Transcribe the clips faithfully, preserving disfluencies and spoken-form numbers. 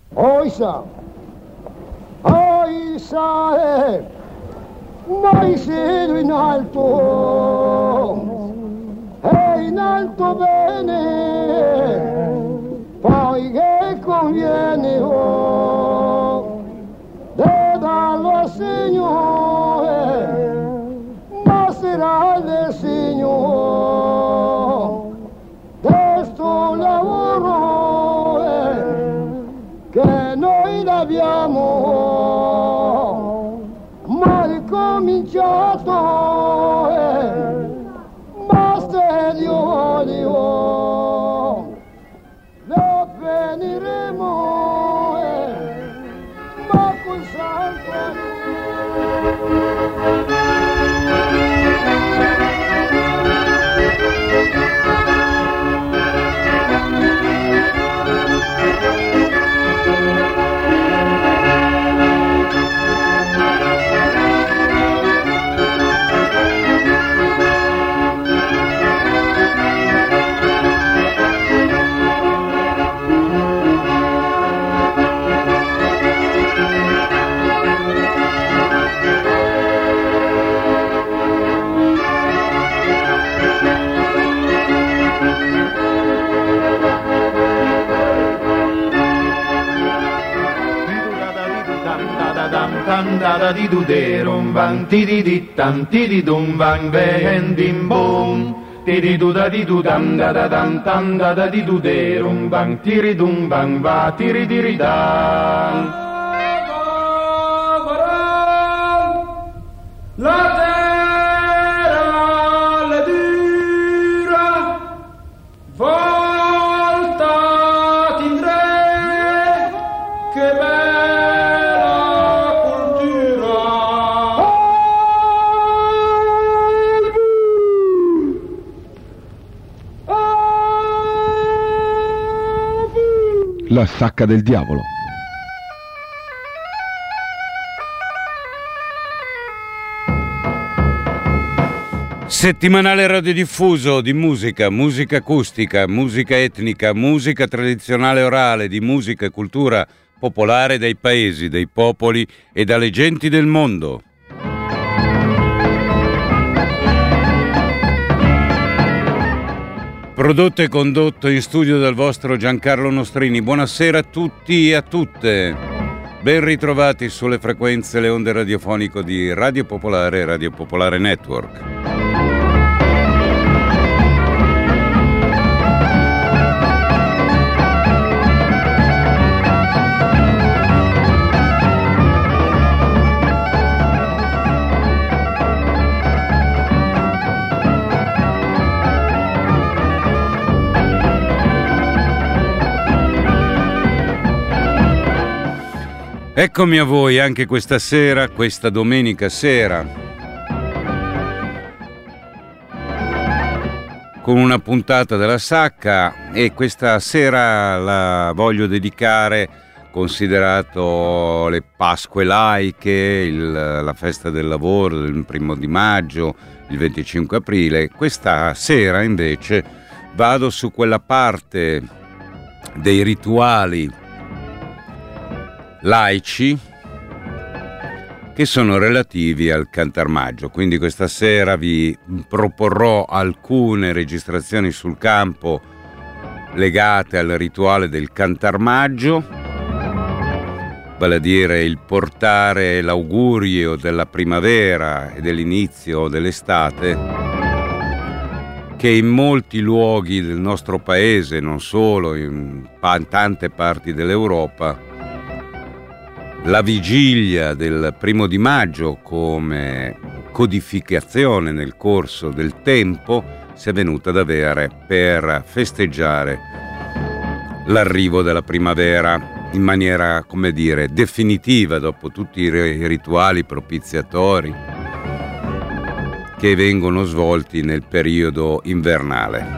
Oisa, oisa, eh, mai siedo in alto, e in alto bene, poi che conviene, oh, de darlo al Signore, ma sarà del Signore, de sto lavoro, eh, che noi l'abbiamo mai cominciato, eh, basta Dio, Dio, lo veniremo, eh, ma con santo. Da di du derum van ti di di tam ti di dum van ven dim bom ti di du da di du dam da da dam tam da da di du derum van ti ri dum van va ti ri di ri da. La terra le dura volta tindre che La sacca del diavolo. Settimanale radiodiffuso di musica, musica acustica, musica etnica, musica tradizionale orale, di musica e cultura popolare dei paesi, dei popoli e dalle genti del mondo. Prodotto e condotto in studio dal vostro Giancarlo Nostrini. Buonasera a tutti e a tutte. Ben ritrovati sulle frequenze, le onde radiofoniche di Radio Popolare e Radio Popolare Network. Eccomi a voi anche questa sera, questa domenica sera, con una puntata della Sacca, e questa sera la voglio dedicare, considerato le Pasque laiche, il, la festa del lavoro del primo di maggio, il venticinque aprile. Questa sera invece vado su quella parte dei rituali laici che sono relativi al Cantarmaggio. Quindi questa sera vi proporrò alcune registrazioni sul campo legate al rituale del Cantarmaggio, vale a dire il portare l'augurio della primavera e dell'inizio dell'estate, che in molti luoghi del nostro paese, non solo, in tante parti dell'Europa, la vigilia del primo di maggio come codificazione nel corso del tempo si è venuta ad avere per festeggiare l'arrivo della primavera in maniera, come dire, definitiva, dopo tutti i rituali propiziatori che vengono svolti nel periodo invernale.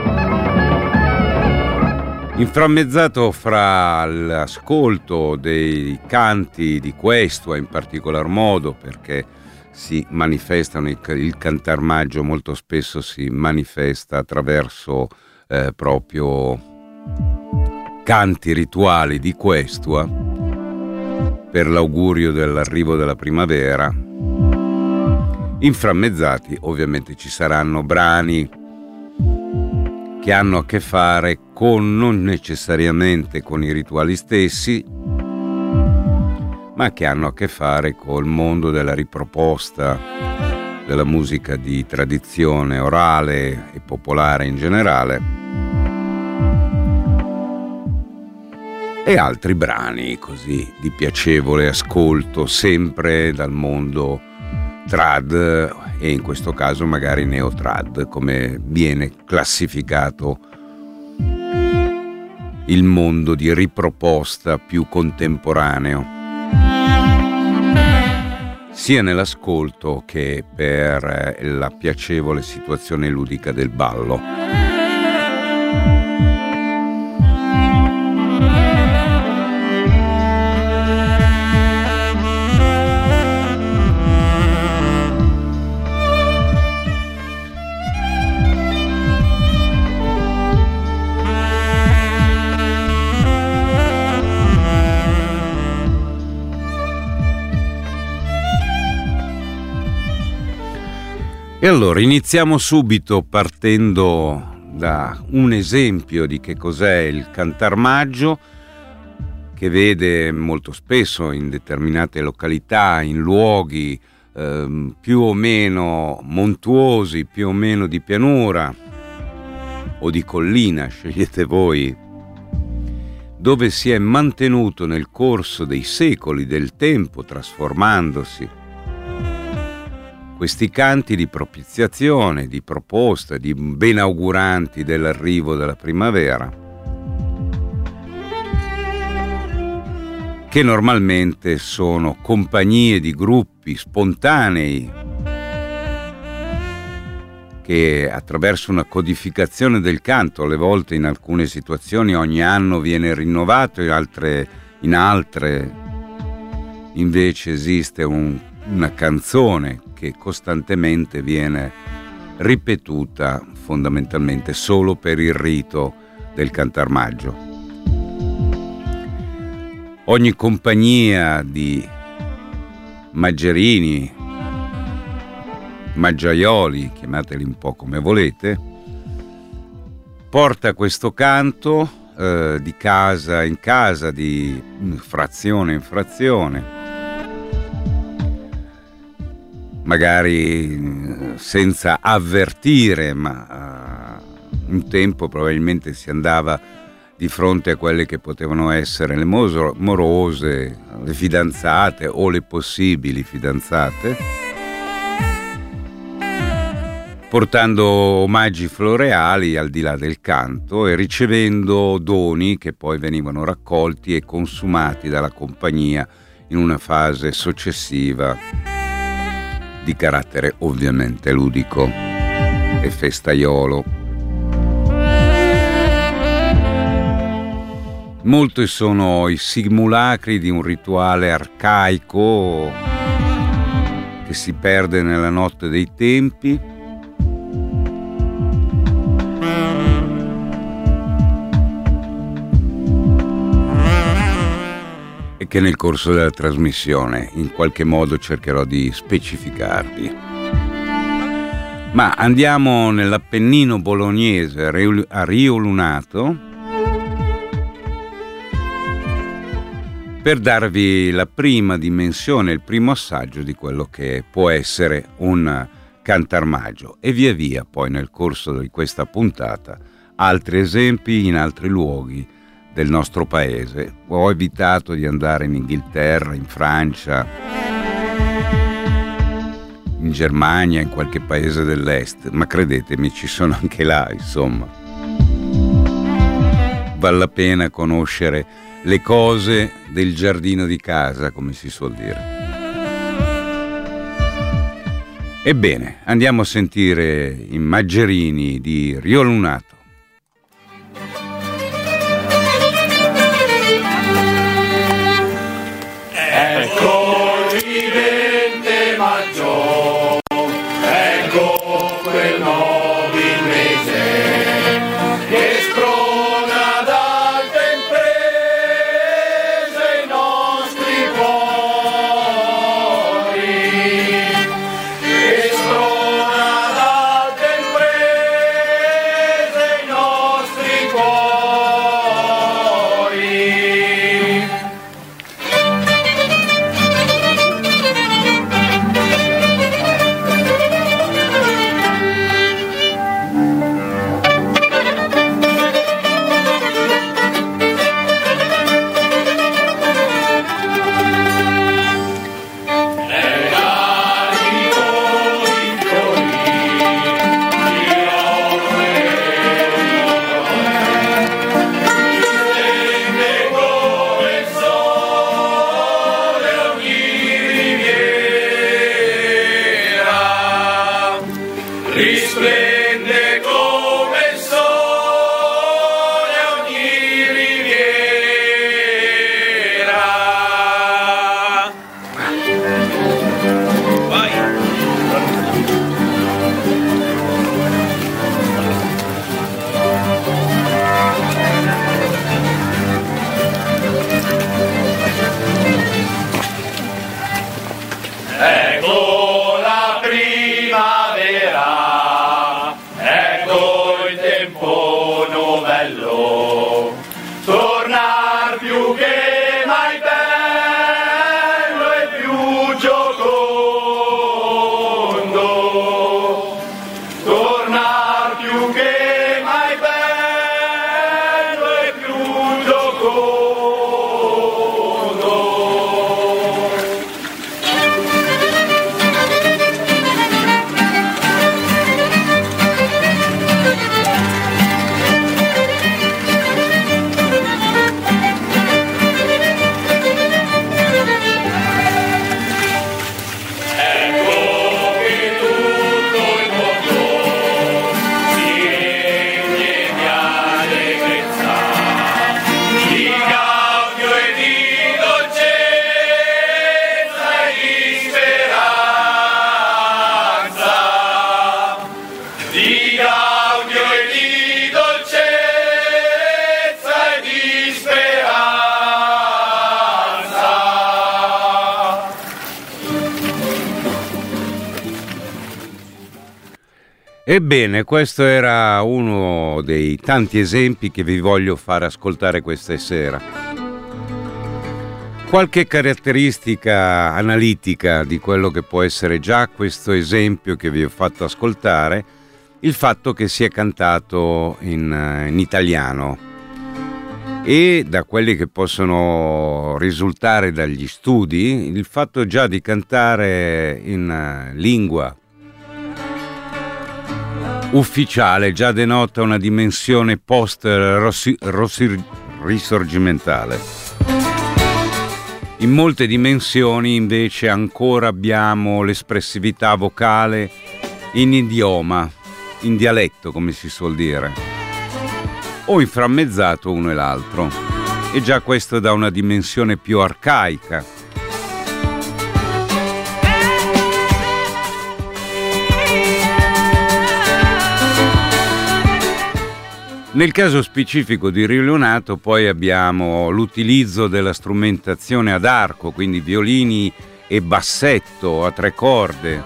Inframmezzato fra l'ascolto dei canti di Questua in particolar modo, perché si manifestano, il Cantarmaggio molto spesso si manifesta attraverso eh, proprio canti rituali di Questua per l'augurio dell'arrivo della primavera. Inframmezzati ovviamente ci saranno brani che hanno a che fare con, non necessariamente con i rituali stessi, ma che hanno a che fare col mondo della riproposta della musica di tradizione orale e popolare in generale, e altri brani così di piacevole ascolto, sempre dal mondo trad, e in questo caso magari neo-trad, come viene classificato il mondo di riproposta più contemporaneo, sia nell'ascolto che per la piacevole situazione ludica del ballo. E allora iniziamo subito partendo da un esempio di che cos'è il cantarmaggio, che vede molto spesso in determinate località, in luoghi eh, più o meno montuosi, più o meno di pianura o di collina, scegliete voi, dove si è mantenuto nel corso dei secoli, del tempo, trasformandosi. Questi canti di propiziazione, di proposta, di benauguranti dell'arrivo della primavera, che normalmente sono compagnie di gruppi spontanei che attraverso una codificazione del canto, alle volte in alcune situazioni ogni anno viene rinnovato, in altre, in altre invece esiste un, una canzone che costantemente viene ripetuta fondamentalmente solo per il rito del cantarmaggio. Ogni compagnia di maggerini, maggiaioli, chiamateli un po' come volete, porta questo canto eh, di casa in casa, di frazione in frazione, magari senza avvertire, ma uh, un tempo probabilmente si andava di fronte a quelle che potevano essere le morose, le fidanzate o le possibili fidanzate, portando omaggi floreali al di là del canto e ricevendo doni che poi venivano raccolti e consumati dalla compagnia in una fase successiva di carattere ovviamente ludico e festaiolo. Molti sono i simulacri di un rituale arcaico che si perde nella notte dei tempi e che nel corso della trasmissione in qualche modo cercherò di specificarvi. Ma andiamo nell'Appennino bolognese, a Rio Lunato, per darvi la prima dimensione, il primo assaggio di quello che può essere un cantarmaggio, e via via poi nel corso di questa puntata altri esempi in altri luoghi del nostro paese. Ho evitato di andare in Inghilterra, in Francia, in Germania, in qualche paese dell'est, ma credetemi, ci sono anche là, insomma. Vale la pena conoscere le cose del giardino di casa, come si suol dire. Ebbene, andiamo a sentire i Maggerini di Rio Lunato. Che sprona dal tempo più che mai bello e più giocondo, tornar più che mai bello e più giocondo. Ebbene, questo era uno dei tanti esempi che vi voglio fare ascoltare questa sera. Qualche caratteristica analitica di quello che può essere già questo esempio che vi ho fatto ascoltare, il fatto che sia cantato in, in italiano, e da quelli che possono risultare dagli studi, il fatto già di cantare in lingua ufficiale già denota una dimensione post-risorgimentale. In molte dimensioni invece ancora abbiamo l'espressività vocale in idioma, in dialetto come si suol dire, o inframmezzato uno e l'altro, e già questo dà una dimensione più arcaica. Nel caso specifico di Rio Leonato poi abbiamo l'utilizzo della strumentazione ad arco, quindi violini e bassetto a tre corde,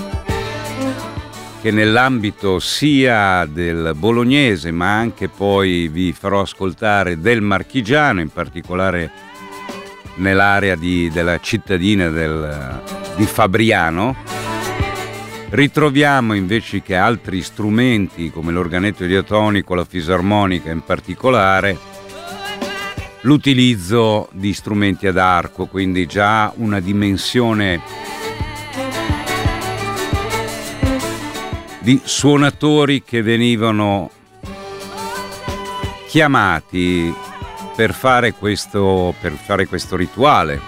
che nell'ambito sia del bolognese ma anche poi vi farò ascoltare del marchigiano, in particolare nell'area di, della cittadina del, di Fabriano. Ritroviamo invece che altri strumenti come l'organetto diatonico, la fisarmonica in particolare, l'utilizzo di strumenti ad arco, quindi già una dimensione di suonatori che venivano chiamati per fare questo, per fare questo rituale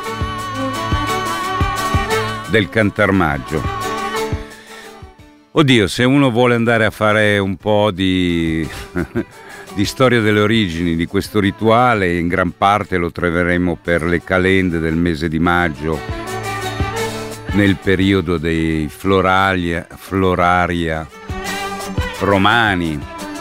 del cantarmaggio. Oddio, se uno vuole andare a fare un po' di, di storia delle origini di questo rituale, in gran parte lo troveremo per le calende del mese di maggio, nel periodo dei floralia, floraria romani,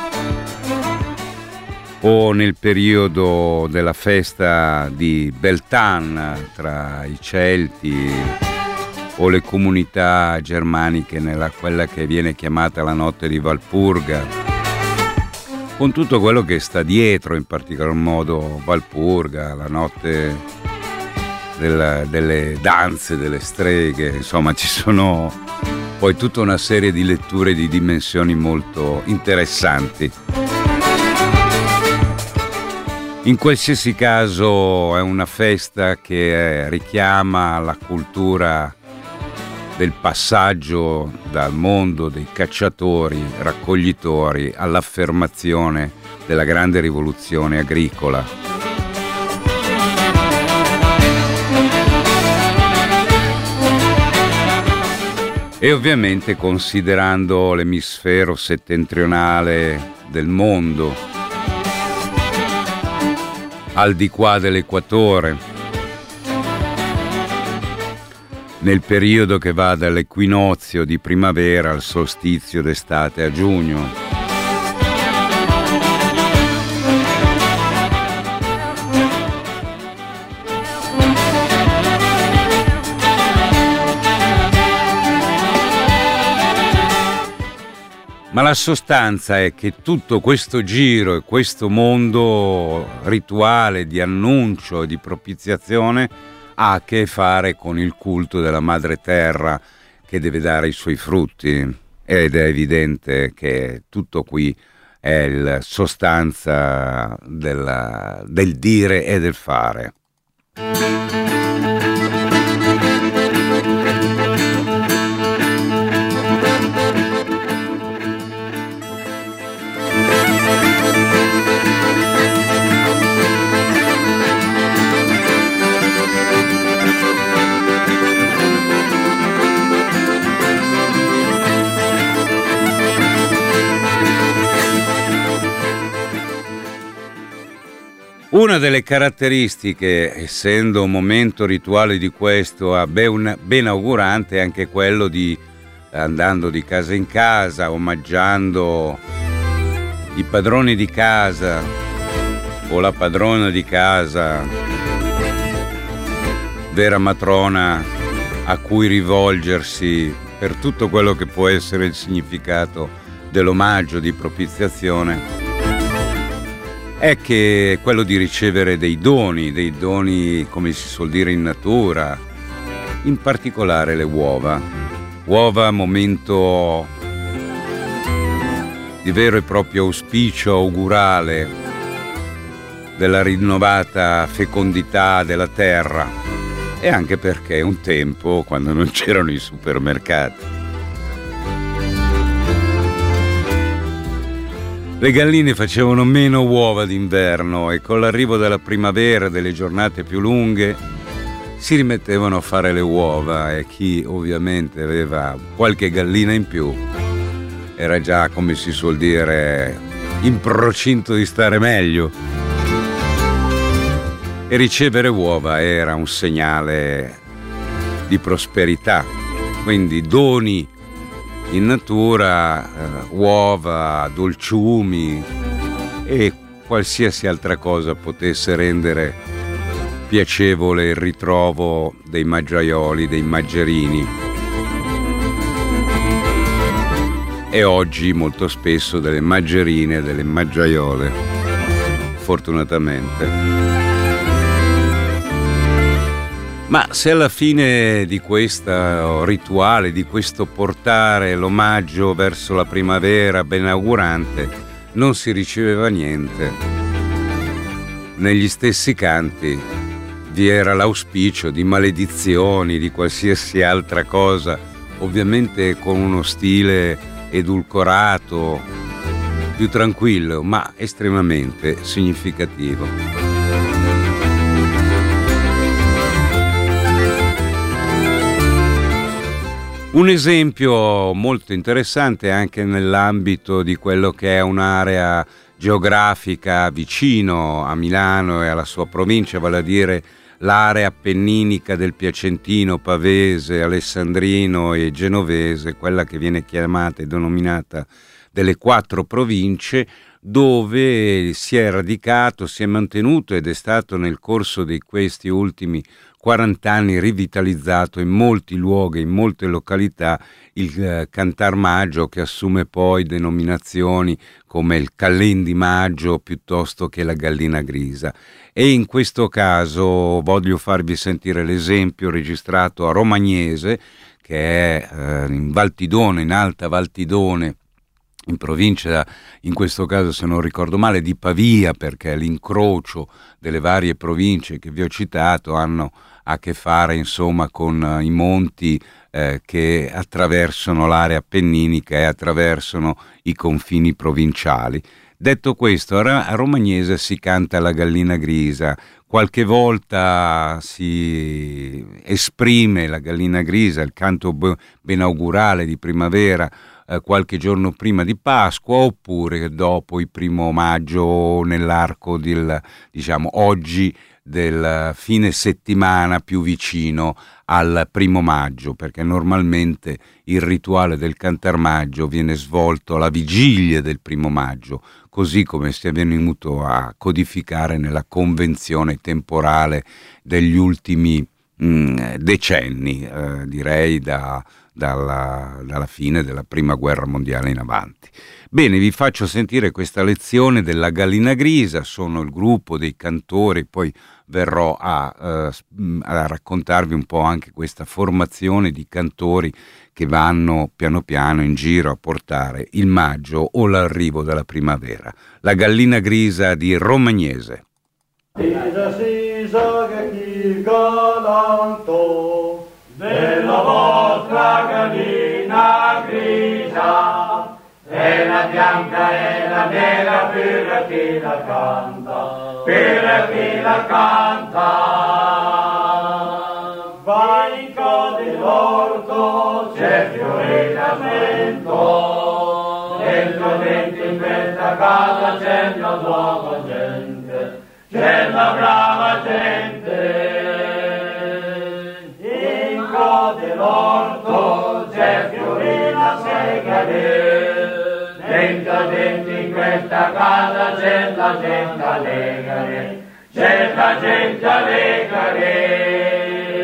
o nel periodo della festa di Beltane tra i Celti o le comunità germaniche nella quella che viene chiamata la notte di Valpurga, con tutto quello che sta dietro, in particolar modo Valpurga, la notte della, delle danze, delle streghe, insomma ci sono poi tutta una serie di letture di dimensioni molto interessanti. In qualsiasi caso è una festa che richiama la cultura del passaggio dal mondo dei cacciatori, raccoglitori, all'affermazione della grande rivoluzione agricola. E ovviamente considerando l'emisfero settentrionale del mondo, al di qua dell'equatore, nel periodo che va dall'equinozio di primavera al solstizio d'estate a giugno. Ma la sostanza è che tutto questo giro e questo mondo rituale di annuncio e di propiziazione ha a che fare con il culto della madre terra che deve dare i suoi frutti, ed è evidente che tutto qui è la sostanza della, del dire e del fare. Una delle caratteristiche, essendo un momento rituale di questo, a ben, ben augurante, è anche quello di, andando di casa in casa, omaggiando i padroni di casa o la padrona di casa, vera matrona a cui rivolgersi per tutto quello che può essere il significato dell'omaggio di propiziazione, è che quello di ricevere dei doni, dei doni come si suol dire in natura, in particolare le uova. Uova, momento di vero e proprio auspicio augurale della rinnovata fecondità della terra, e anche perché un tempo, quando non c'erano i supermercati, le galline facevano meno uova d'inverno e con l'arrivo della primavera, delle giornate più lunghe, si rimettevano a fare le uova, e chi ovviamente aveva qualche gallina in più era già, come si suol dire, in procinto di stare meglio. E ricevere uova era un segnale di prosperità, quindi doni in natura, eh, uova, dolciumi e qualsiasi altra cosa potesse rendere piacevole il ritrovo dei maggiaioli, dei maggerini, e oggi molto spesso delle maggerine, delle maggiaiole, fortunatamente. Ma se alla fine di questo rituale, di questo portare l'omaggio verso la primavera benaugurante, non si riceveva niente, negli stessi canti vi era l'auspicio di maledizioni, di qualsiasi altra cosa, ovviamente con uno stile edulcorato, più tranquillo, ma estremamente significativo. Un esempio molto interessante anche nell'ambito di quello che è un'area geografica vicino a Milano e alla sua provincia, vale a dire l'area appenninica del Piacentino, Pavese, Alessandrino e Genovese, quella che viene chiamata e denominata delle quattro province, dove si è radicato, si è mantenuto ed è stato nel corso di questi ultimi quaranta anni rivitalizzato in molti luoghi, in molte località, il eh, Cantar Maggio, che assume poi denominazioni come il Callin di Maggio piuttosto che la Gallina Grisa. E in questo caso voglio farvi sentire l'esempio registrato a Romagnese, che è eh, in Valtidone, in Alta Valtidone, in provincia, in questo caso se non ricordo male, di Pavia, perché l'incrocio delle varie province che vi ho citato hanno a che fare insomma con uh, i monti eh, che attraversano l'area appenninica e attraversano i confini provinciali. Detto questo, a, a Romagnese si canta la Gallina Grisa, qualche volta si esprime la Gallina Grisa, il canto be- benaugurale di primavera, eh, qualche giorno prima di Pasqua, oppure dopo il primo maggio, nell'arco del, diciamo, oggi del fine settimana più vicino al primo maggio, perché normalmente il rituale del Cantar Maggio viene svolto alla vigilia del primo maggio, così come si è venuto a codificare nella convenzione temporale degli ultimi mh, decenni, eh, direi da, dalla, dalla fine della prima guerra mondiale in avanti. Bene, vi faccio sentire questa lezione della Gallina Grisa, sono il gruppo dei cantori, poi verrò a, uh, a raccontarvi un po' anche questa formazione di cantori che vanno piano piano in giro a portare il maggio o l'arrivo della primavera. La Gallina Grisa di Romagnese. Si sa che chi galanto della vostra gallina grisa è la bianca e la nera per chi la canta, per chi la canta. Va in codi l'orto, c'è fiorinamento, dentro dentro in questa casa c'è la nuova gente, c'è la brava gente. In codi l'orto, c'è fiorina segare, dentro dentro in questa casa c'è la gente allegare, c'è la gente allegare.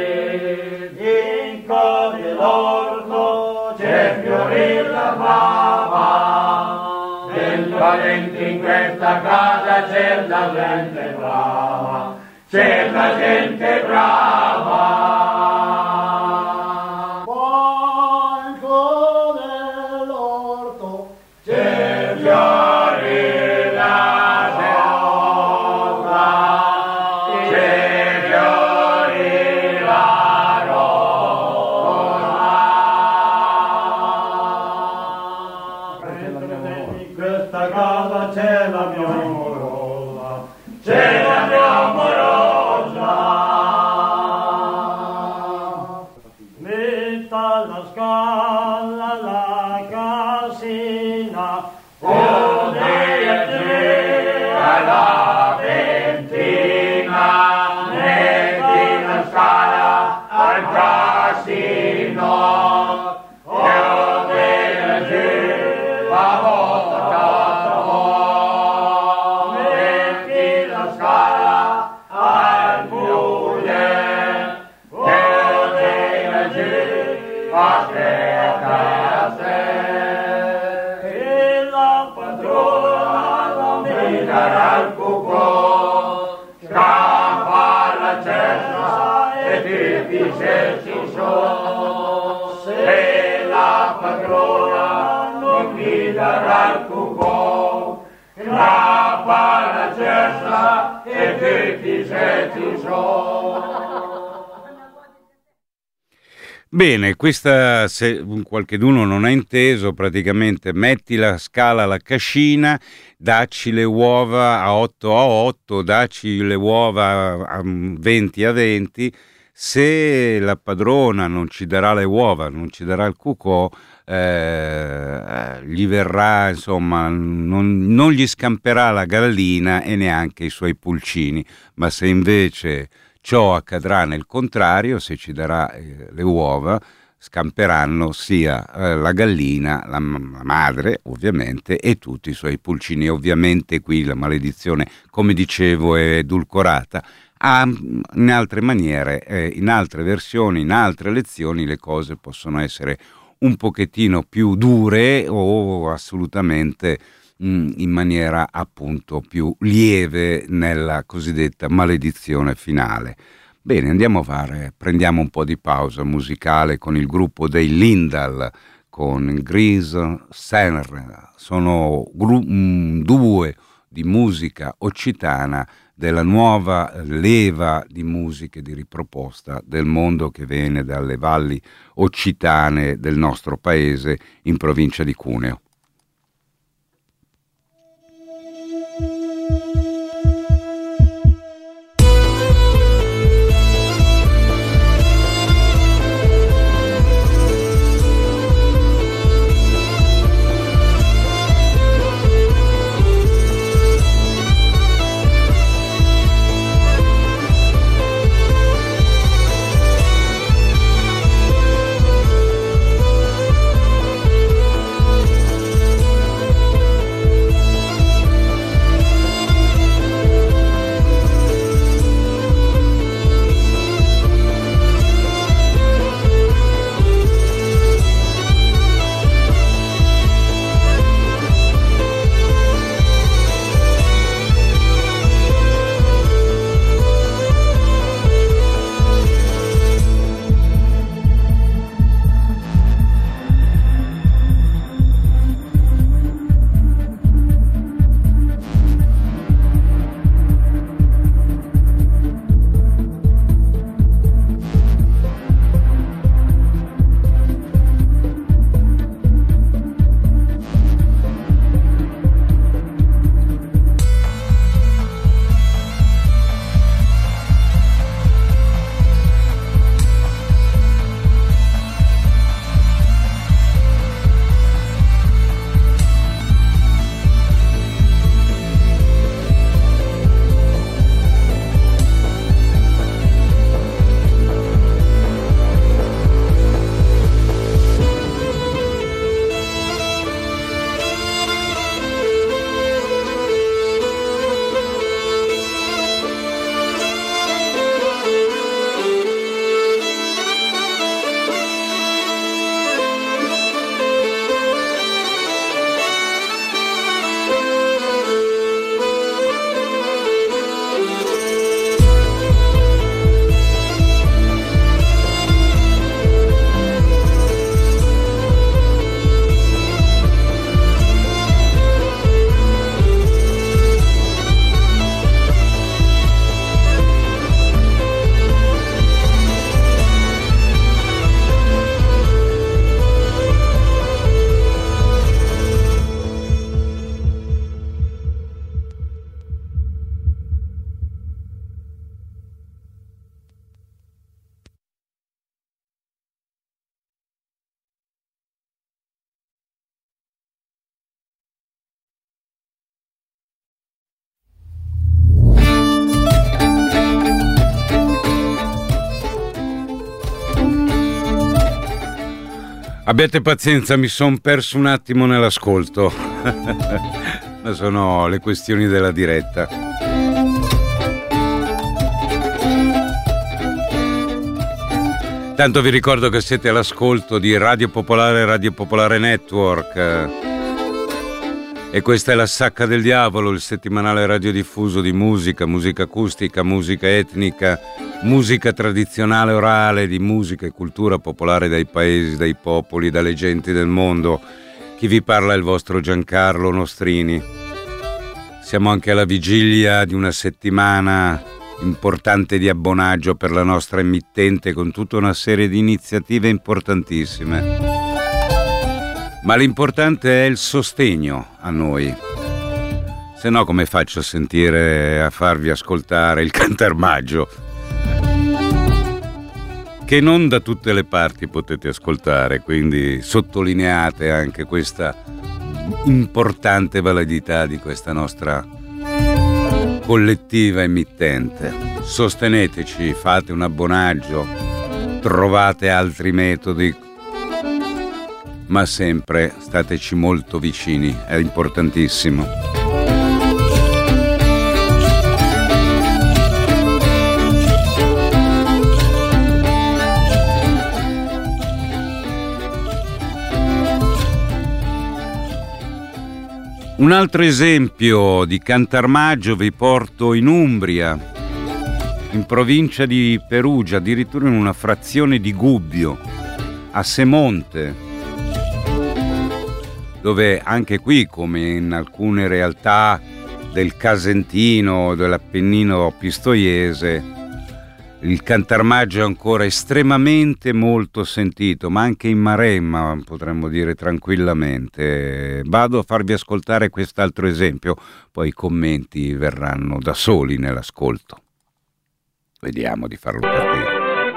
In codi l'orto c'è fiorina brava, dentro dentro in questa casa c'è la gente brava, c'è la gente brava. Se la padrona non mi darà il cucò, grappa la cesta e che ti senti so. Bene, questa, se qualcheduno non ha inteso, praticamente metti la scala alla cascina, dacci le uova a otto a otto, dacci le uova a venti a venti, se la padrona non ci darà le uova, non ci darà il cucò, eh, gli verrà, insomma, non, non gli scamperà la gallina e neanche i suoi pulcini, ma se invece ciò accadrà nel contrario, se ci darà eh, le uova, scamperanno sia eh, la gallina, la, la madre ovviamente, e tutti i suoi pulcini. Ovviamente qui la maledizione, come dicevo, è edulcorata. Ah, in altre maniere, eh, in altre versioni, in altre lezioni le cose possono essere un pochettino più dure o assolutamente mh, in maniera appunto più lieve nella cosiddetta maledizione finale. Bene, andiamo a fare, prendiamo un po' di pausa musicale con il gruppo dei Lindal, con Grise Senr. Sono gru- mh, due di musica occitana della nuova leva di musiche di riproposta del mondo che viene dalle valli occitane del nostro paese in provincia di Cuneo. Thank Abbiate pazienza, mi son perso un attimo nell'ascolto. Ma sono le questioni della diretta. Tanto vi ricordo che siete all'ascolto di Radio Popolare, Radio Popolare Network. E questa è La Sacca del Diavolo, il settimanale radiodiffuso di musica, musica acustica, musica etnica, musica tradizionale orale, di musica e cultura popolare dai paesi, dai popoli, dalle genti del mondo. Chi vi parla è il vostro Giancarlo Nostrini. Siamo anche alla vigilia di una settimana importante di abbonaggio per la nostra emittente, con tutta una serie di iniziative importantissime. Ma l'importante è il sostegno a noi. Se no, come faccio a sentire, a farvi ascoltare il Cantarmaggio? Che non da tutte le parti potete ascoltare, quindi sottolineate anche questa importante validità di questa nostra collettiva emittente. Sosteneteci, fate un abbonaggio, trovate altri metodi, ma sempre stateci molto vicini, è importantissimo. Un altro esempio di Cantarmaggio vi porto in Umbria, in provincia di Perugia, addirittura in una frazione di Gubbio, a Semonte, dove anche qui, come in alcune realtà del Casentino, dell'Appennino pistoiese, il Cantarmaggio è ancora estremamente molto sentito, ma anche in Maremma potremmo dire tranquillamente. Vado a farvi ascoltare quest'altro esempio, poi i commenti verranno da soli nell'ascolto. Vediamo di farlo partire.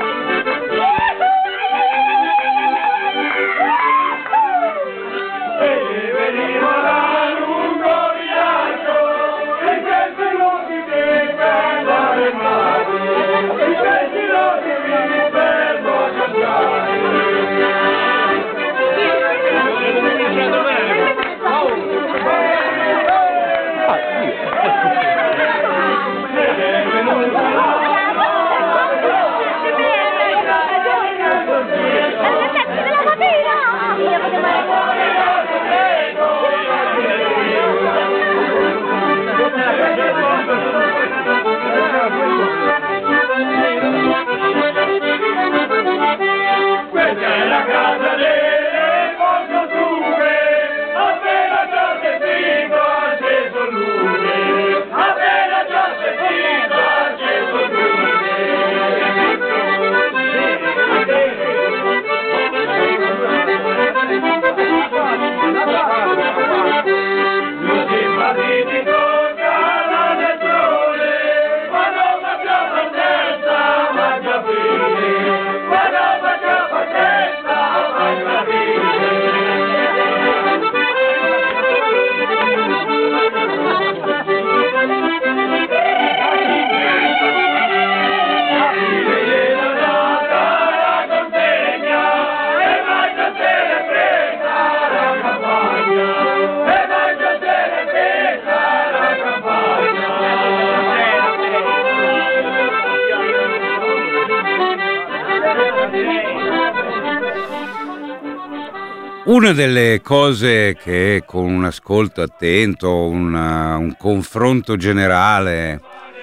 Una delle cose che con un ascolto attento, una, un confronto generale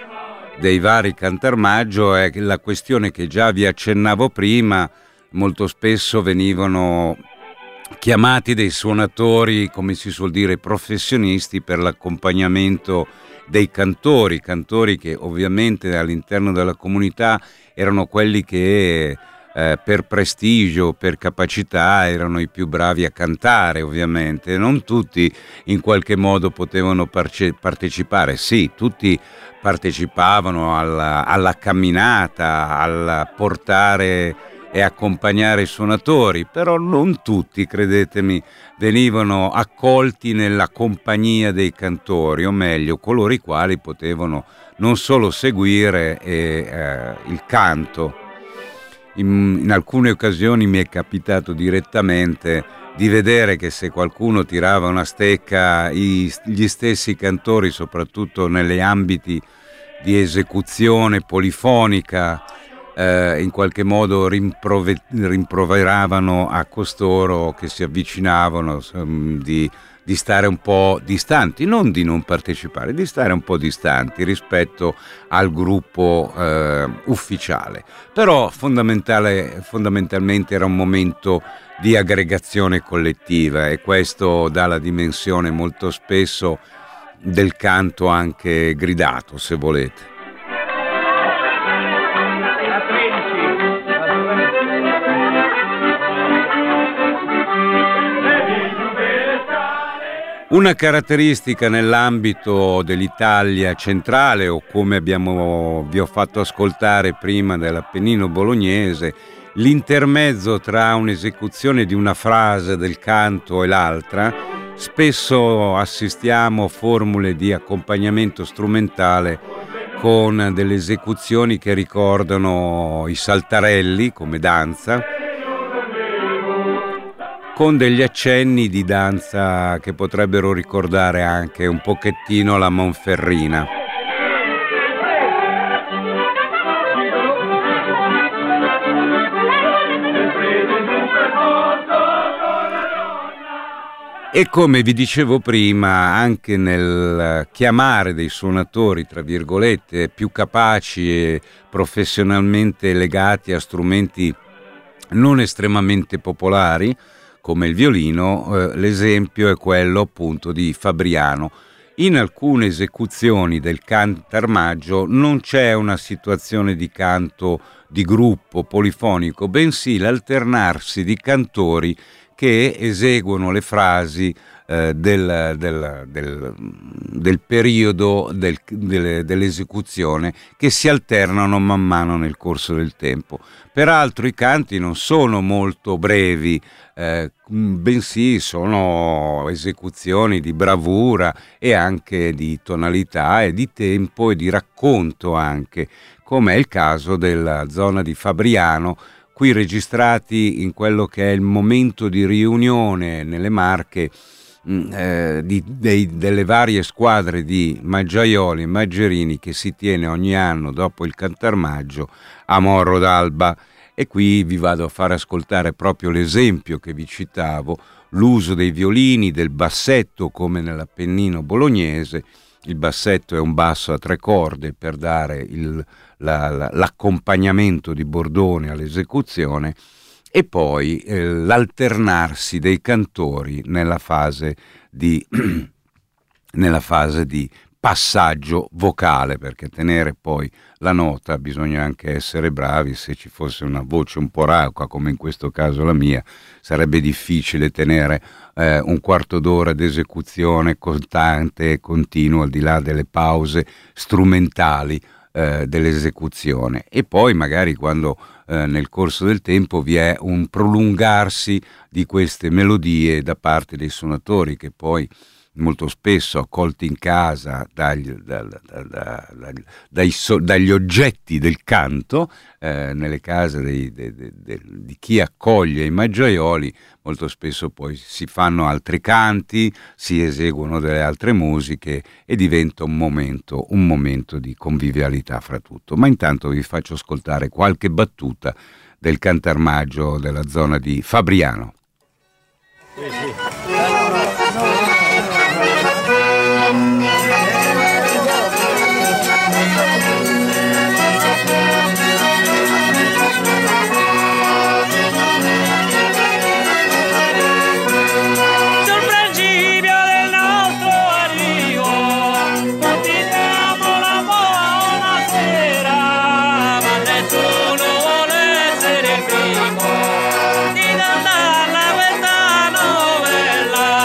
dei vari Cantarmaggio è la questione che già vi accennavo prima. Molto spesso venivano chiamati dei suonatori, come si suol dire, professionisti per l'accompagnamento dei cantori, cantori che ovviamente all'interno della comunità erano quelli che Eh, per prestigio, per capacità erano i più bravi a cantare. Ovviamente non tutti in qualche modo potevano parce- partecipare, sì, tutti partecipavano alla, alla camminata, al portare e accompagnare i suonatori, però non tutti, credetemi, venivano accolti nella compagnia dei cantori, o meglio coloro i quali potevano non solo seguire eh, eh, il canto. in, in alcune occasioni mi è capitato direttamente di vedere che se qualcuno tirava una stecca, i, gli stessi cantori, soprattutto negli ambiti di esecuzione polifonica, eh, in qualche modo rimprove, rimproveravano a costoro che si avvicinavano um, di, di stare un po' distanti, non di non partecipare, di stare un po' distanti rispetto al gruppo eh, ufficiale. Però fondamentale, fondamentalmente era un momento di aggregazione collettiva, e questo dà la dimensione molto spesso del canto anche gridato, se volete. Una caratteristica nell'ambito dell'Italia centrale, o come abbiamo, vi ho fatto ascoltare prima dell'Appennino bolognese, l'intermezzo tra un'esecuzione di una frase del canto e l'altra, spesso assistiamo a formule di accompagnamento strumentale con delle esecuzioni che ricordano i saltarelli come danza, con degli accenni di danza che potrebbero ricordare anche un pochettino la Monferrina. E come vi dicevo prima, anche nel chiamare dei suonatori, tra virgolette, più capaci e professionalmente legati a strumenti non estremamente popolari, come il violino, eh, l'esempio è quello appunto di Fabriano. In alcune esecuzioni del cantarmaggio non c'è una situazione di canto di gruppo polifonico, bensì l'alternarsi di cantori che eseguono le frasi eh, del, del, del, del periodo del, del, dell'esecuzione, che si alternano man mano nel corso del tempo. Peraltro i canti non sono molto brevi, eh, bensì sono esecuzioni di bravura e anche di tonalità e di tempo e di racconto anche, come è il caso della zona di Fabriano, qui registrati in quello che è il momento di riunione nelle Marche eh, di, dei, delle varie squadre di Maggiaioli e Maggerini, che si tiene ogni anno dopo il Cantarmaggio a Morro d'Alba. E qui vi vado a far ascoltare proprio l'esempio che vi citavo, l'uso dei violini, del bassetto come nell'Appennino bolognese. Il bassetto è un basso a tre corde per dare il, la, la, l'accompagnamento di bordone all'esecuzione, e poi eh, l'alternarsi dei cantori nella fase di, nella fase di passaggio vocale, perché tenere poi la nota bisogna anche essere bravi. Se ci fosse una voce un po' rauca, come in questo caso la mia, sarebbe difficile tenere eh, un quarto d'ora d'esecuzione costante e continua, al di là delle pause strumentali eh, dell'esecuzione. E poi magari quando eh, nel corso del tempo vi è un prolungarsi di queste melodie da parte dei suonatori, che poi molto spesso accolti in casa dagli, da, da, da, da, dai, so, dagli oggetti del canto, eh, nelle case dei, de, de, de, di chi accoglie i maggiaioli, molto spesso poi si fanno altri canti, si eseguono delle altre musiche e diventa un momento, un momento di convivialità fra tutto. Ma intanto vi faccio ascoltare qualche battuta del Cantarmaggio della zona di Fabriano. Sì, sì. Di cantarla questa novella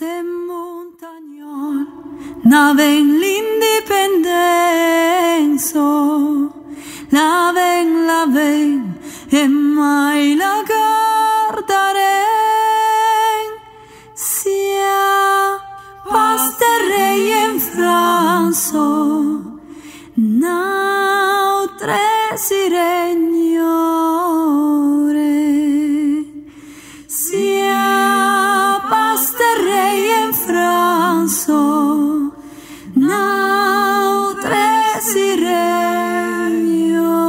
Se montagnol n'aven l'indipendenza, l'aven, l'aven, e mai la guardaren, sia pasterrei in Franza, n'altre signore, sia pasterrei in Franza, n'altre signore.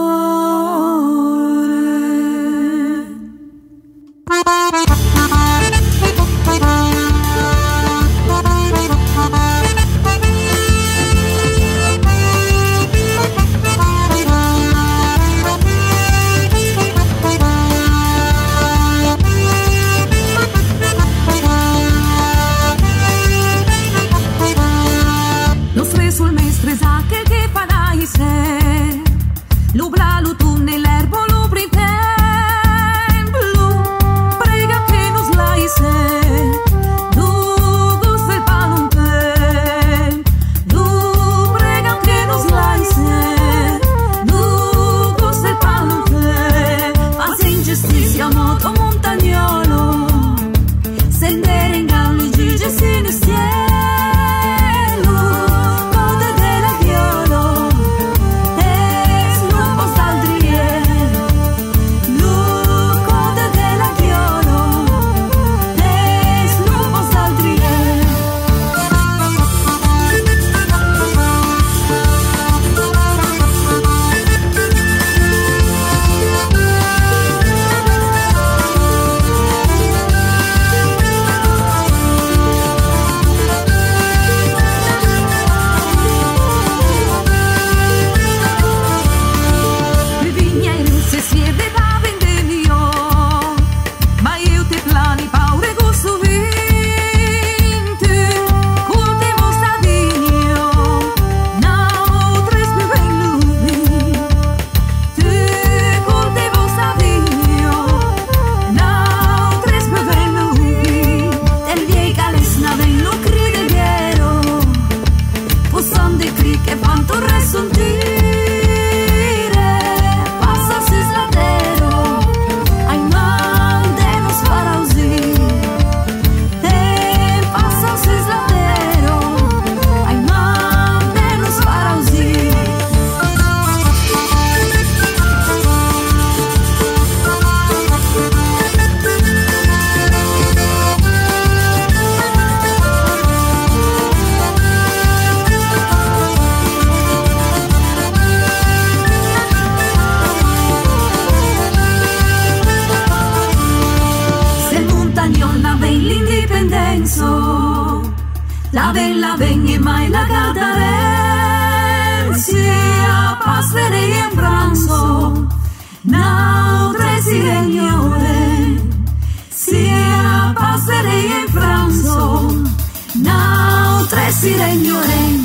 Lubla tu nell'erbo lubri ten blu, prega che non slai se, lu gusta il palumpen, lu prega che non slai se, lu gusta il palumpen, ma se ingiustizia moto montagnolo, sendere in galli gigi sin cielo. La ven, la ven e mai la cadaren, sia passerei in pranzo, n'altre signore, sia passerei in pranzo, n'altre signore.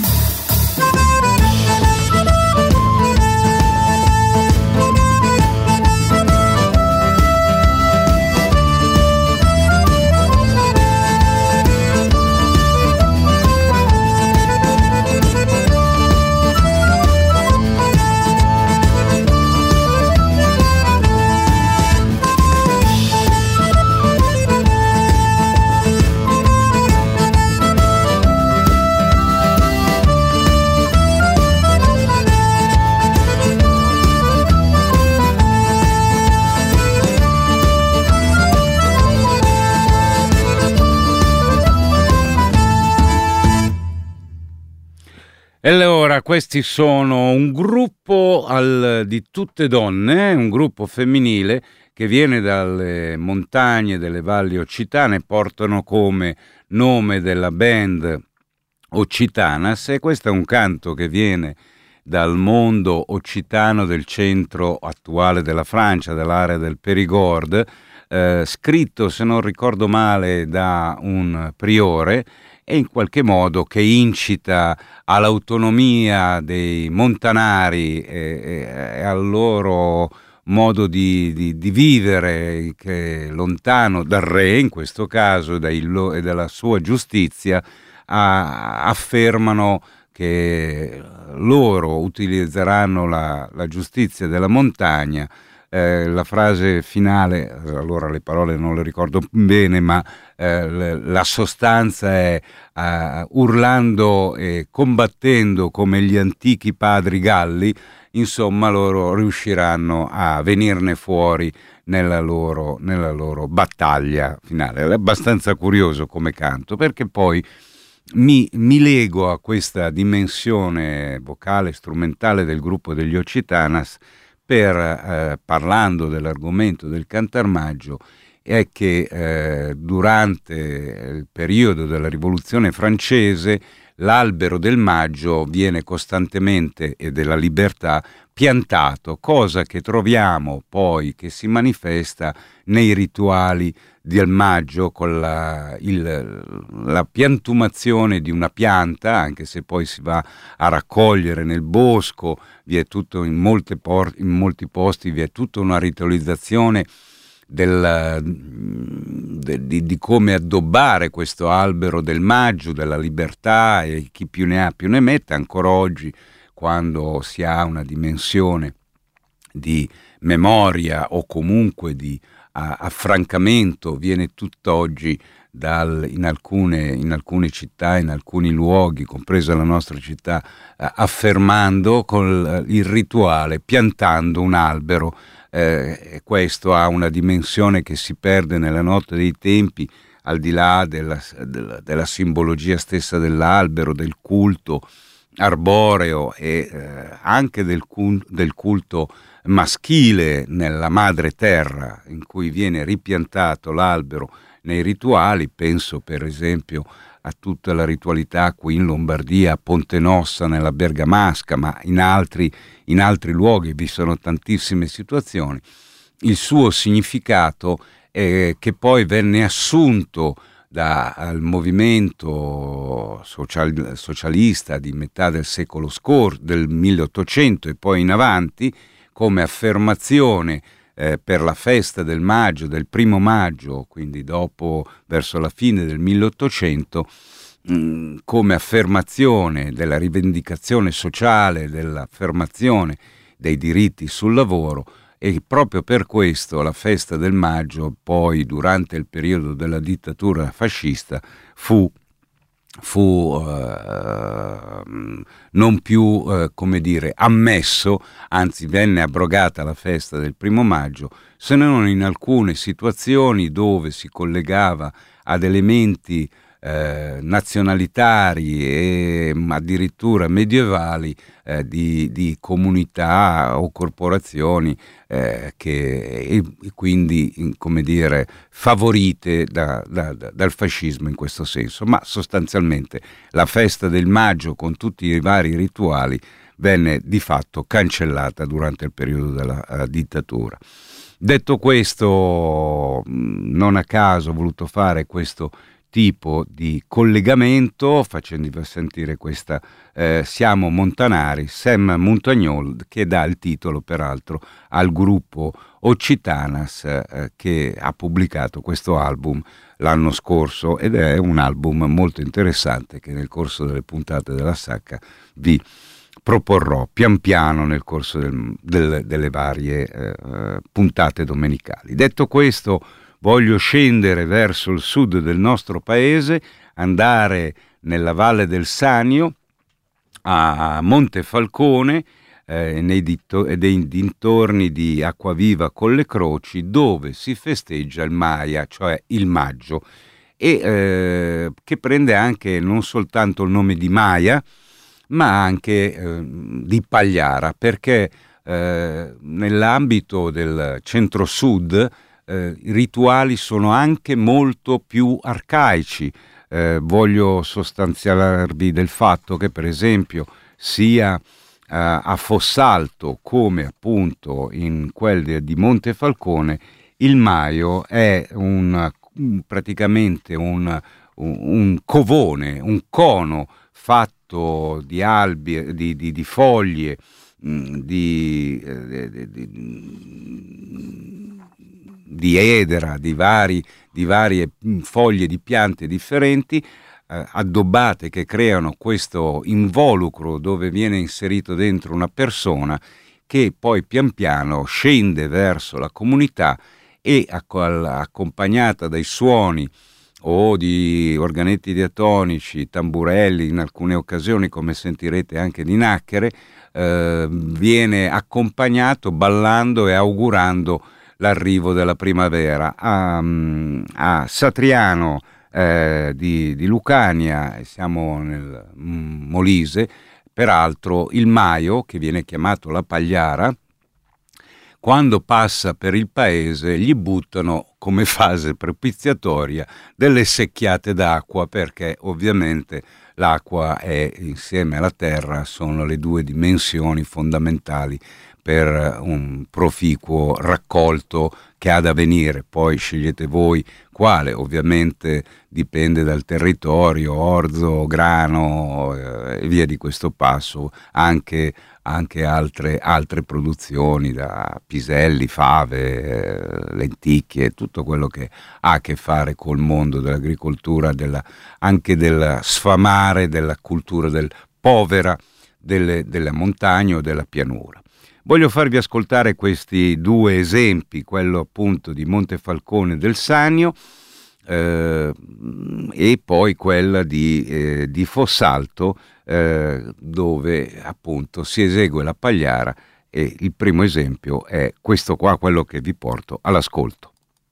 E allora questi sono un gruppo al, di tutte donne, un gruppo femminile che viene dalle montagne delle valli occitane, portano come nome della band Occitanas, e questo è un canto che viene dal mondo occitano del centro attuale della Francia, dell'area del Périgord, eh, scritto, se non ricordo male, da un priore, e in qualche modo che incita all'autonomia dei montanari e, e, e al loro modo di, di, di vivere che lontano dal re, in questo caso, dai, e dalla sua giustizia, a, affermano che loro utilizzeranno la, la giustizia della montagna. Eh, la frase finale, allora le parole non le ricordo bene, ma eh, la sostanza è uh, urlando e combattendo come gli antichi padri galli, insomma loro riusciranno a venirne fuori nella loro, nella loro battaglia finale. È abbastanza curioso come canto, perché poi mi, mi lego a questa dimensione vocale strumentale del gruppo degli Occitanas per, eh, parlando dell'argomento del Cantarmaggio, è che eh, durante il periodo della Rivoluzione francese l'albero del maggio viene costantemente, e della libertà, piantato, cosa che troviamo poi che si manifesta nei rituali del maggio con la, il, la piantumazione di una pianta, anche se poi si va a raccogliere nel bosco, vi è tutto in, molte por- in molti posti vi è tutta una ritualizzazione del, de, di, di come addobbare questo albero del maggio, della libertà, e chi più ne ha più ne metta. Ancora oggi, quando si ha una dimensione di memoria o comunque di a, affrancamento, viene tutt'oggi dal, in, alcune, in alcune città, in alcuni luoghi, compresa la nostra città, eh, affermando con il rituale, piantando un albero. Eh, questo ha una dimensione che si perde nella notte dei tempi, al di là della, della, della simbologia stessa dell'albero, del culto arboreo e eh, anche del, del culto maschile nella madre terra, in cui viene ripiantato l'albero nei rituali. Penso per esempio a tutta la ritualità qui in Lombardia, a Ponte Nossa nella Bergamasca, ma in altri, in altri luoghi vi sono tantissime situazioni. Il suo significato è che poi venne assunto dal movimento social, socialista di metà del secolo scorso, del milleottocento e poi in avanti, come affermazione eh, per la festa del maggio, del primo maggio, quindi dopo, verso la fine del milleottocento, mh, come affermazione della rivendicazione sociale, dell'affermazione dei diritti sul lavoro. E proprio per questo la festa del maggio, poi durante il periodo della dittatura fascista, fu, fu uh, non più, uh, come dire, ammesso, anzi venne abrogata la festa del primo maggio, se non in alcune situazioni dove si collegava ad elementi Eh, nazionalitari e addirittura medievali eh, di, di comunità o corporazioni eh, che e, e quindi, come dire, favorite da, da, da, dal fascismo in questo senso. Ma sostanzialmente la festa del maggio, con tutti i vari rituali, venne di fatto cancellata durante il periodo della uh, dittatura. Detto questo, non a caso ho voluto fare questo tipo di collegamento facendovi sentire questa eh, Siamo Montanari, Sam Montagnol, che dà il titolo peraltro al gruppo Occitanas eh, che ha pubblicato questo album l'anno scorso, ed è un album molto interessante che nel corso delle puntate della Sacca vi proporrò pian piano nel corso del, del, delle varie eh, puntate domenicali. Detto questo, voglio scendere verso il sud del nostro paese, andare nella Valle del Sanio, a Montefalcone, eh, nei, ditto, nei dintorni di Acquaviva Colle Croci, dove si festeggia il Maia, cioè il maggio, e eh, che prende anche non soltanto il nome di Maia, ma anche eh, di Pagliara, perché eh, nell'ambito del centro-sud Eh, i rituali sono anche molto più arcaici. Eh, voglio sostanziarvi del fatto che, per esempio, sia eh, a Fossalto come appunto in quelle di Montefalcone, il Maio è un, praticamente un, un, un covone, un cono fatto di albi, di, di, di foglie di, di, di, di edera, di, vari, di varie foglie di piante differenti, eh, addobbate, che creano questo involucro dove viene inserito dentro una persona, che poi pian piano scende verso la comunità e accompagnata dai suoni o di organetti diatonici, tamburelli, in alcune occasioni, come sentirete anche di nacchere, eh, viene accompagnato ballando e augurando l'arrivo della primavera. A, a Satriano eh, di, di Lucania, siamo nel mm, Molise, peraltro il Maio, che viene chiamato la Pagliara, quando passa per il paese gli buttano come fase propiziatoria delle secchiate d'acqua, perché ovviamente l'acqua è, insieme alla terra, sono le due dimensioni fondamentali per un proficuo raccolto che ha da venire. Poi scegliete voi quale, ovviamente dipende dal territorio, orzo, grano eh, e via di questo passo, anche, anche altre, altre produzioni, da piselli, fave, eh, lenticchie, tutto quello che ha a che fare col mondo dell'agricoltura, della, anche del sfamare della cultura del povera delle, delle montagne o della pianura. Voglio farvi ascoltare questi due esempi, quello appunto di Montefalcone del Sannio eh, e poi quella di, eh, di Fossalto, eh, dove appunto si esegue la Pagliara, e il primo esempio è questo qua, quello che vi porto all'ascolto.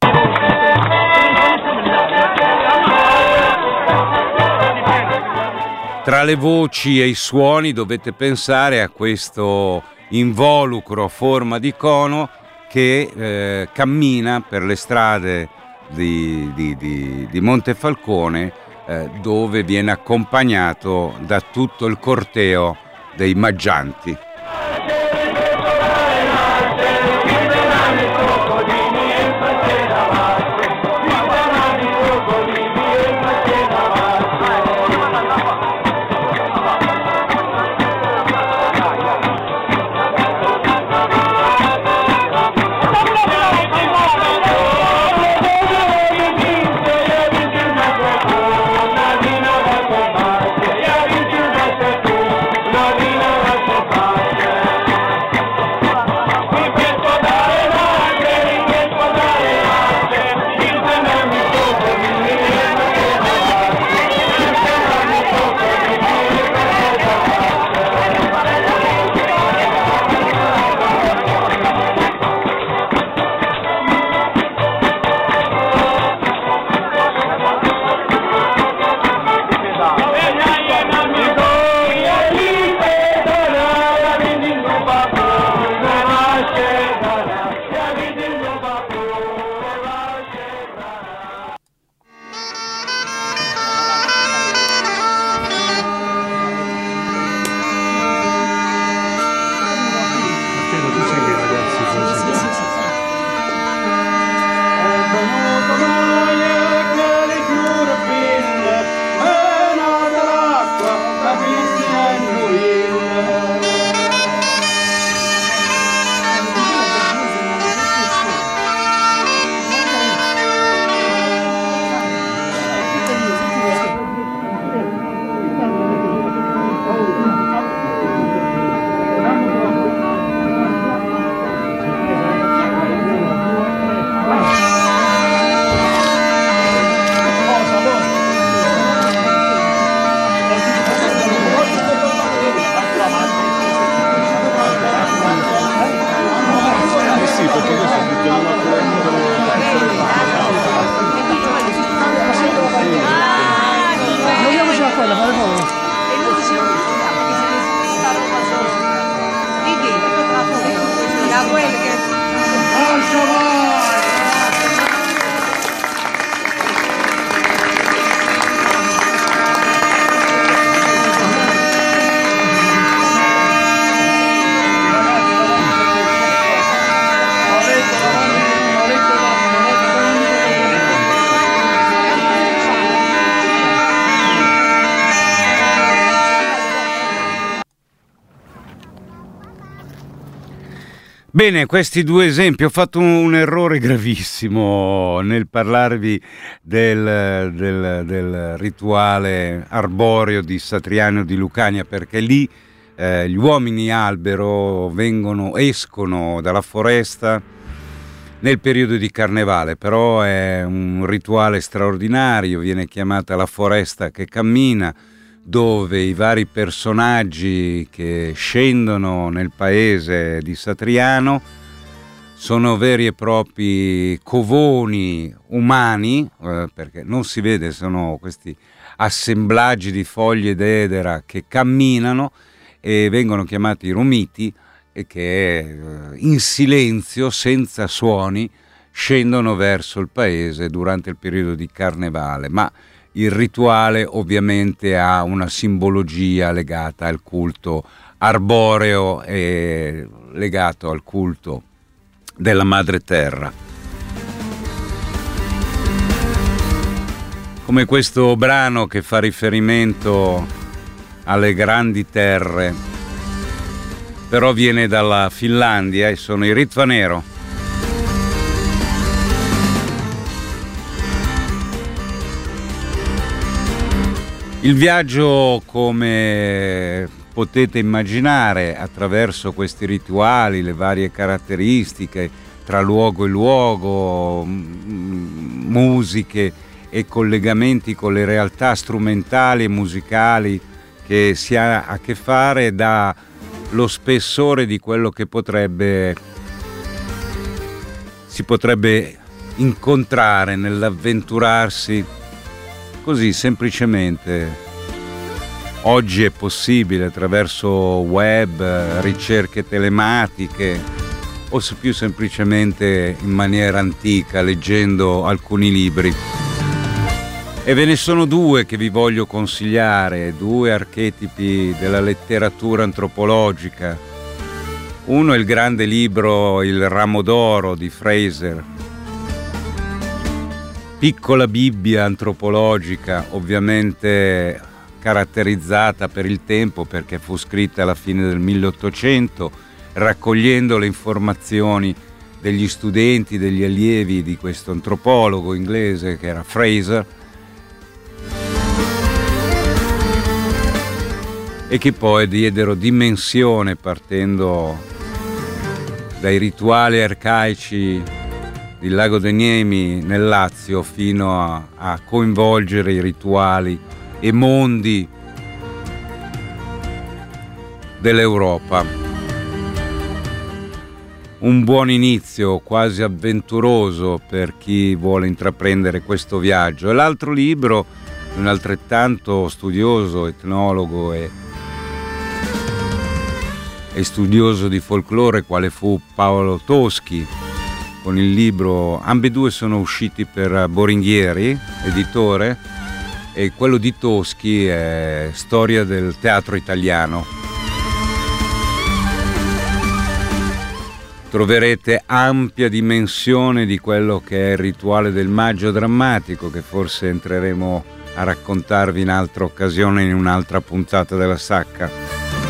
Tra le voci e i suoni dovete pensare a questo involucro a forma di cono che eh, cammina per le strade di, di, di, di Montefalcone, eh, dove viene accompagnato da tutto il corteo dei maggianti. Bye. Bene, questi due esempi, ho fatto un, un errore gravissimo nel parlarvi del, del, del rituale arboreo di Satriano di Lucania, perché lì eh, gli uomini albero vengono, escono dalla foresta nel periodo di carnevale, però è un rituale straordinario, viene chiamata la foresta che cammina, dove i vari personaggi che scendono nel paese di Satriano sono veri e propri covoni umani, eh, perché non si vede, sono questi assemblaggi di foglie d'edera che camminano e vengono chiamati romiti, e che eh, in silenzio, senza suoni, scendono verso il paese durante il periodo di carnevale, ma il rituale ovviamente ha una simbologia legata al culto arboreo e legato al culto della madre terra. Come questo brano che fa riferimento alle grandi terre, però viene dalla Finlandia e sono i Ritvanero. Il viaggio, come potete immaginare, attraverso questi rituali, le varie caratteristiche tra luogo e luogo, musiche e collegamenti con le realtà strumentali e musicali che si ha a che fare, dà lo spessore di quello che potrebbe si potrebbe incontrare nell'avventurarsi così semplicemente. Oggi è possibile attraverso web, ricerche telematiche, o se più semplicemente in maniera antica, leggendo alcuni libri. E ve ne sono due che vi voglio consigliare, due archetipi della letteratura antropologica. Uno è il grande libro Il ramo d'oro di Fraser, piccola Bibbia antropologica, ovviamente caratterizzata per il tempo perché fu scritta alla fine del milleottocento, raccogliendo le informazioni degli studenti, degli allievi di questo antropologo inglese che era Fraser, e che poi diedero dimensione partendo dai rituali arcaici del Lago dei Nemi nel Lazio fino a, a coinvolgere i rituali e mondi dell'Europa. Un buon inizio, quasi avventuroso per chi vuole intraprendere questo viaggio. E l'altro libro, un altrettanto studioso, etnologo e, e studioso di folklore, quale fu Paolo Toschi, con il libro, ambedue sono usciti per Boringhieri, editore, e quello di Toschi è Storia del teatro italiano. Troverete ampia dimensione di quello che è il rituale del maggio drammatico, che forse entreremo a raccontarvi in altra occasione, in un'altra puntata della Sacca.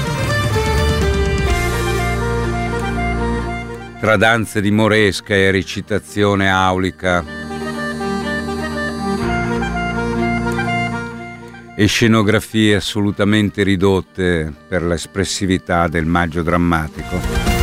Tra danze di moresca e recitazione aulica e scenografie assolutamente ridotte per l'espressività del maggio drammatico.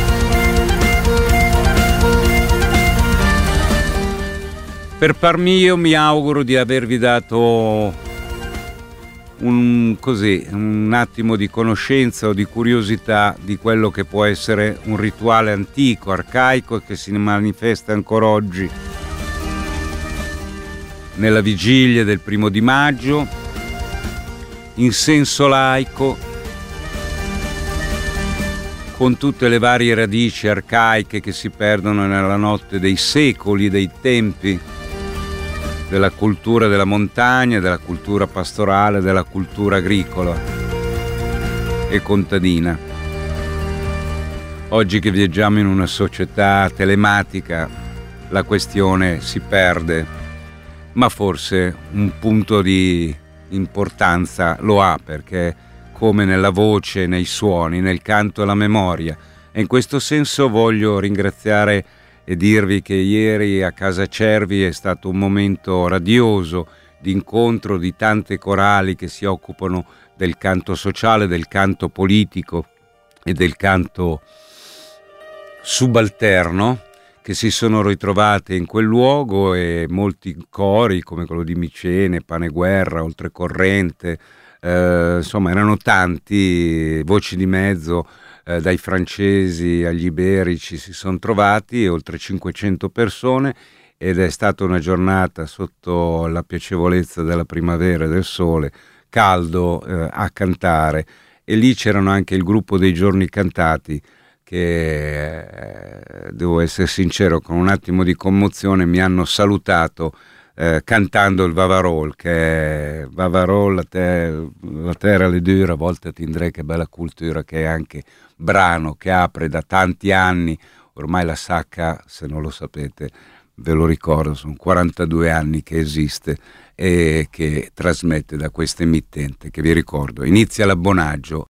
Per par mio mi auguro di avervi dato un, così, un attimo di conoscenza o di curiosità di quello che può essere un rituale antico, arcaico, che si manifesta ancora oggi nella vigilia del primo di maggio, in senso laico, con tutte le varie radici arcaiche che si perdono nella notte dei secoli, dei tempi, della cultura della montagna, della cultura pastorale, della cultura agricola e contadina. Oggi che viaggiamo in una società telematica, la questione si perde, ma forse un punto di importanza lo ha, perché come nella voce, nei suoni, nel canto e la memoria, E in questo senso voglio ringraziare e dirvi che ieri a Casa Cervi è stato un momento radioso di incontro di tante corali che si occupano del canto sociale, del canto politico e del canto subalterno, che si sono ritrovate in quel luogo, e molti cori come quello di Micene, Paneguerra, Oltrecorrente, eh, insomma erano tanti, voci di mezzo, eh, dai francesi agli iberici si sono trovati, oltre cinquecento persone, ed è stata una giornata sotto la piacevolezza della primavera e del sole, caldo, eh, a cantare. E lì c'erano anche il gruppo dei Giorni Cantati che, eh, devo essere sincero, con un attimo di commozione mi hanno salutato eh, cantando il Vavarol, che è Vavarol, la, te- la terra le dura, a volte tindrei che bella cultura, che è anche brano che apre da tanti anni, ormai la Sacca, se non lo sapete, ve lo ricordo, sono quarantadue anni che esiste e che trasmette da questa emittente, che vi ricordo inizia l'abbonaggio